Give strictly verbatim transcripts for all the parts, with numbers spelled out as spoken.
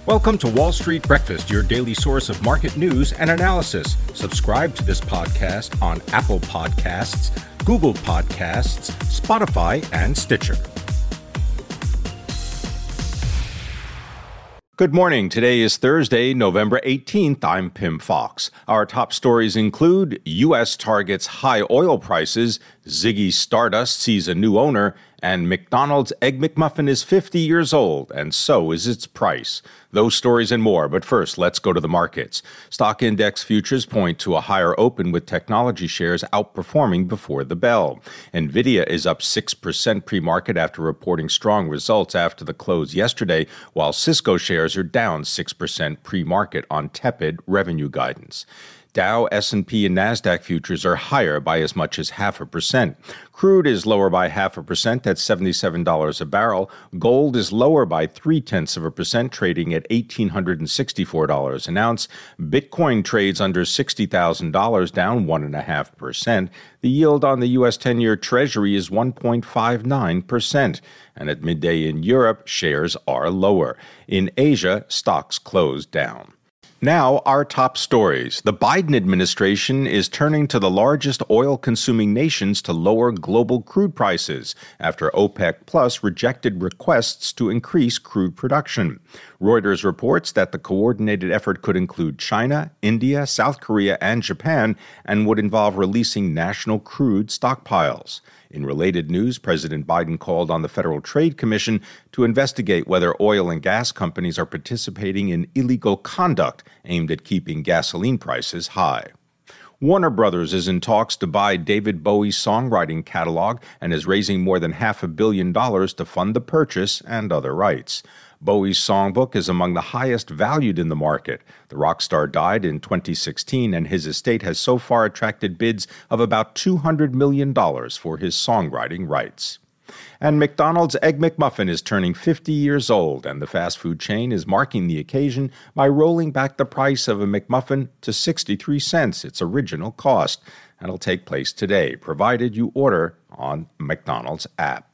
Welcome to Wall Street Breakfast, your daily source of market news and analysis. Subscribe to this podcast on Apple Podcasts, Google Podcasts, Spotify, and Stitcher. Good morning. Today is Thursday, November eighteenth. I'm Pim Fox. Our top stories include U S targets high oil prices, Ziggy Stardust sees a new owner, and McDonald's Egg McMuffin is fifty years old, and so is its price. Those stories and more, but first, let's go to the markets. Stock index futures point to a higher open with technology shares outperforming before the bell. NVIDIA is up six percent pre-market after reporting strong results after the close yesterday, while Cisco shares are down six percent pre-market on tepid revenue guidance. Dow, S and P, and NASDAQ futures are higher by as much as half a percent. Crude is lower by half a percent at seventy-seven dollars a barrel. Gold is lower by three-tenths of a percent, trading at one thousand eight hundred sixty-four dollars an ounce. Bitcoin trades under sixty thousand dollars, down one point five percent. The yield on the U S ten-year Treasury is one point five nine percent. And at midday in Europe, shares are lower. In Asia, stocks closed down. Now, our top stories. The Biden administration is turning to the largest oil-consuming nations to lower global crude prices after OPEC Plus rejected requests to increase crude production. Reuters reports that the coordinated effort could include China, India, South Korea, and Japan, and would involve releasing national crude stockpiles. In related news, President Biden called on the Federal Trade Commission to investigate whether oil and gas companies are participating in illegal conduct aimed at keeping gasoline prices high. Warner Brothers is in talks to buy David Bowie's songwriting catalog and is raising more than half a billion dollars to fund the purchase and other rights. Bowie's songbook is among the highest valued in the market. The rock star died in twenty sixteen, and his estate has so far attracted bids of about two hundred million dollars for his songwriting rights. And McDonald's Egg McMuffin is turning fifty years old, and the fast food chain is marking the occasion by rolling back the price of a McMuffin to sixty-three cents, its original cost. That'll take place today, provided you order on McDonald's app.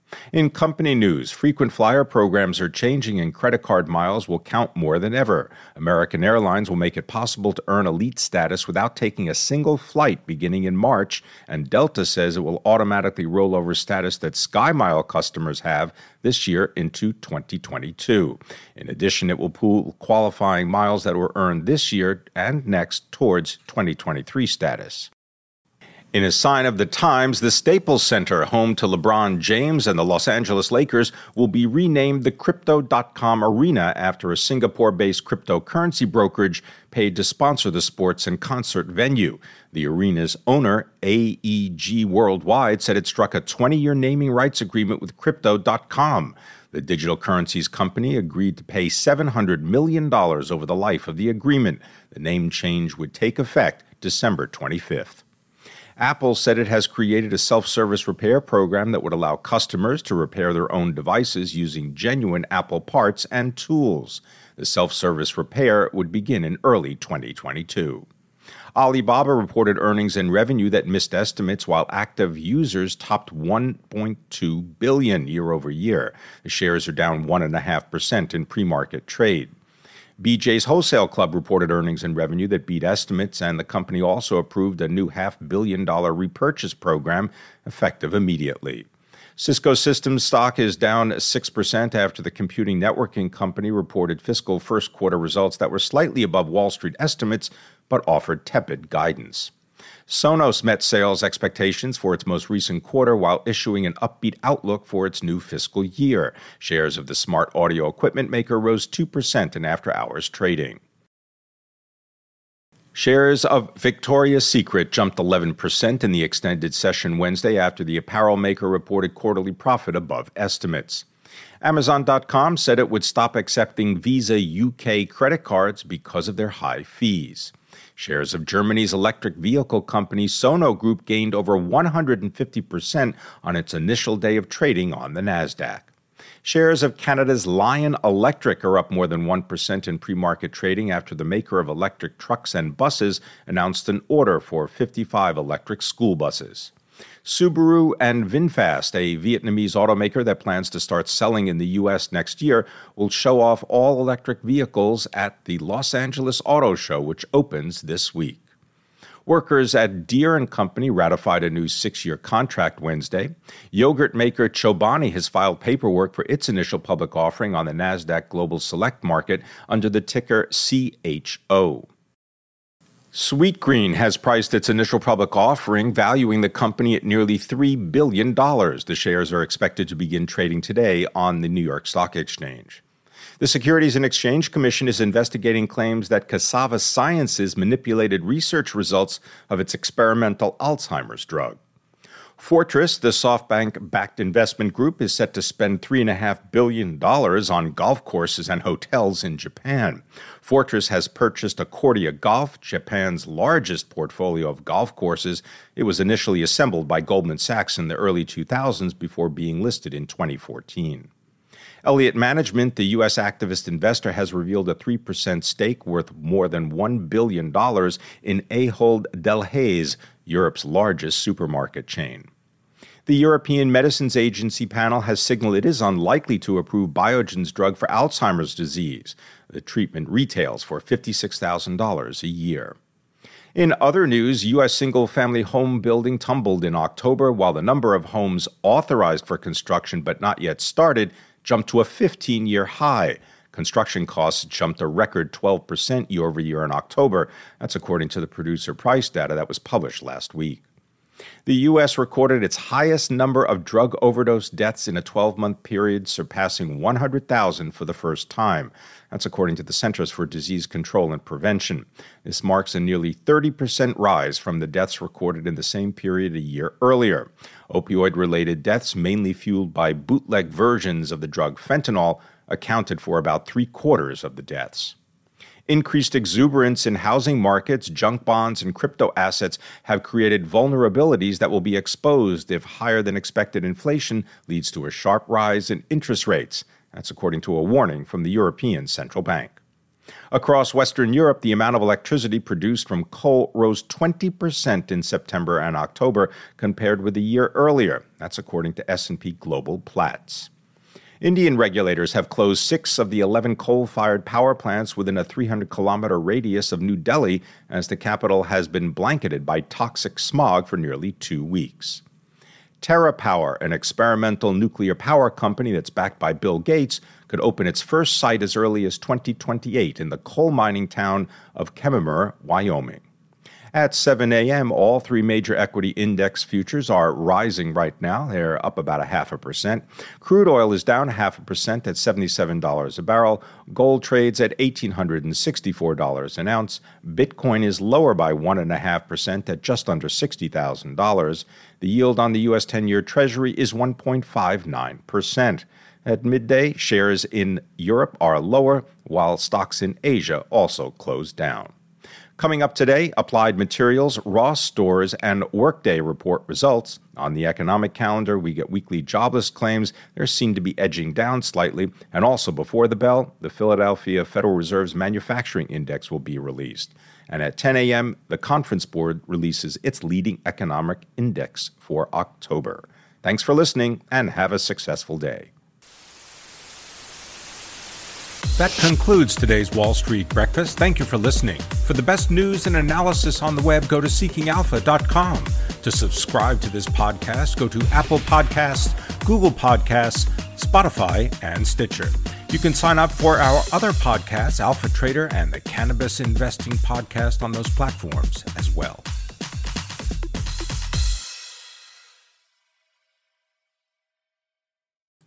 In company news, frequent flyer programs are changing and credit card miles will count more than ever. American Airlines will make it possible to earn elite status without taking a single flight beginning in March, and Delta says it will automatically roll over status that SkyMile customers have this year into twenty twenty-two. In addition, it will pool qualifying miles that were earned this year and next towards twenty twenty-three status. In a sign of the times, the Staples Center, home to LeBron James and the Los Angeles Lakers, will be renamed the Crypto dot com Arena after a Singapore-based cryptocurrency brokerage paid to sponsor the sports and concert venue. The arena's owner, A E G Worldwide, said it struck a twenty-year naming rights agreement with Crypto dot com. The digital currencies company agreed to pay seven hundred million dollars over the life of the agreement. The name change would take effect December twenty-fifth. Apple said it has created a self-service repair program that would allow customers to repair their own devices using genuine Apple parts and tools. The self-service repair would begin in early twenty twenty-two. Alibaba reported earnings and revenue that missed estimates while active users topped one point two billion year over year. The shares are down one point five percent in pre-market trade. B J's Wholesale Club reported earnings and revenue that beat estimates, and the company also approved a new half-billion dollar repurchase program effective immediately. Cisco Systems stock is down six percent after the computing networking company reported fiscal first quarter results that were slightly above Wall Street estimates but offered tepid guidance. Sonos met sales expectations for its most recent quarter while issuing an upbeat outlook for its new fiscal year. Shares of the smart audio equipment maker rose two percent in after-hours trading. Shares of Victoria's Secret jumped eleven percent in the extended session Wednesday after the apparel maker reported quarterly profit above estimates. Amazon dot com said it would stop accepting Visa U K credit cards because of their high fees. Shares of Germany's electric vehicle company Sono Group gained over one hundred fifty percent on its initial day of trading on the NASDAQ. Shares of Canada's Lion Electric are up more than one percent in pre-market trading after the maker of electric trucks and buses announced an order for fifty-five electric school buses. Subaru and VinFast, a Vietnamese automaker that plans to start selling in the U S next year, will show off all-electric vehicles at the Los Angeles Auto Show, which opens this week. Workers at Deere and Company ratified a new six-year contract Wednesday. Yogurt maker Chobani has filed paperwork for its initial public offering on the NASDAQ Global Select Market under the ticker C H O. Sweetgreen has priced its initial public offering, valuing the company at nearly three billion dollars. The shares are expected to begin trading today on the New York Stock Exchange. The Securities and Exchange Commission is investigating claims that Cassava Sciences manipulated research results of its experimental Alzheimer's drug. Fortress, the SoftBank-backed investment group, is set to spend three point five billion dollars on golf courses and hotels in Japan. Fortress has purchased Accordia Golf, Japan's largest portfolio of golf courses. It was initially assembled by Goldman Sachs in the early two thousands before being listed in twenty fourteen. Elliott Management, the U S activist investor, has revealed a three percent stake worth more than one billion dollars in Ahold Delhaize, Europe's largest supermarket chain. The European Medicines Agency panel has signaled it is unlikely to approve Biogen's drug for Alzheimer's disease. The treatment retails for fifty-six thousand dollars a year. In other news, U S single-family home building tumbled in October, while the number of homes authorized for construction but not yet started jumped to a fifteen-year high. Construction costs jumped a record twelve percent year-over-year in October. That's according to the producer price data that was published last week. The U S recorded its highest number of drug overdose deaths in a twelve-month period, surpassing one hundred thousand for the first time. That's according to the Centers for Disease Control and Prevention. This marks a nearly thirty percent rise from the deaths recorded in the same period a year earlier. Opioid-related deaths, mainly fueled by bootleg versions of the drug fentanyl, accounted for about three-quarters of the deaths. Increased exuberance in housing markets, junk bonds, and crypto assets have created vulnerabilities that will be exposed if higher-than-expected inflation leads to a sharp rise in interest rates. That's according to a warning from the European Central Bank. Across Western Europe, the amount of electricity produced from coal rose twenty percent in September and October compared with a year earlier. That's according to S and P Global Platts. Indian regulators have closed six of the eleven coal-fired power plants within a three hundred kilometer radius of New Delhi as the capital has been blanketed by toxic smog for nearly two weeks. TerraPower, an experimental nuclear power company that's backed by Bill Gates, could open its first site as early as twenty twenty-eight in the coal mining town of Kemmerer, Wyoming. At seven a.m., all three major equity index futures are rising right now. They're up about a half a percent. Crude oil is down a half a percent at seventy-seven dollars a barrel. Gold trades at one thousand eight hundred sixty-four dollars an ounce. Bitcoin is lower by one point five percent at just under sixty thousand dollars. The yield on the U S ten-year Treasury is one point five nine percent. At midday, shares in Europe are lower, while stocks in Asia also closed down. Coming up today, Applied Materials, Ross Stores, and Workday report results. On the economic calendar, we get weekly jobless claims. They're seen to be edging down slightly. And also before the bell, the Philadelphia Federal Reserve's Manufacturing Index will be released. And at ten a.m., the Conference Board releases its leading economic index for October. Thanks for listening, and have a successful day. That concludes today's Wall Street Breakfast. Thank you for listening. For the best news and analysis on the web, go to seeking alpha dot com. To subscribe to this podcast, go to Apple Podcasts, Google Podcasts, Spotify, and Stitcher. You can sign up for our other podcasts, Alpha Trader and the Cannabis Investing Podcast, on those platforms as well.